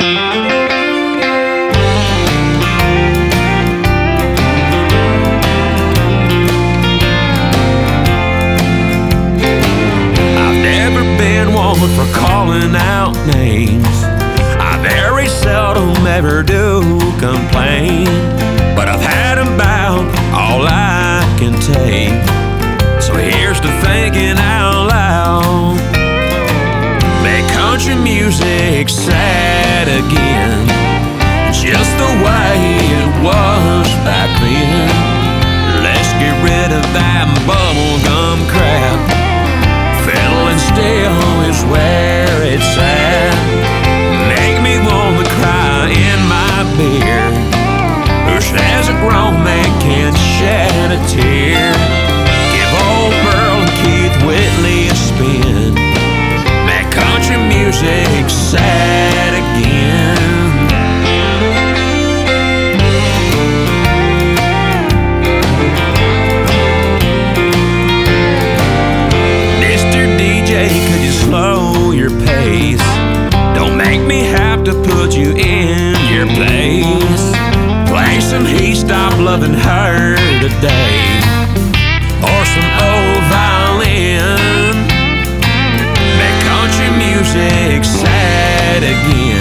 For calling out names, I very seldom ever do complain, but I've had about all I can take. So here's to thinking out loud. Make country music sad again, just the way it was back then. Let's get rid of that bubblegum crap. Fiddling still is where it's at. Make me wanna cry in my beer. Who says a grown man can't shed a tear? Give old Burl and Keith Whitley a spin. Make country music sad again. Could you slow your pace? Don't make me have to put you in your place. Play some He Stopped Loving Her Today, or some old violin. Make country music sad again.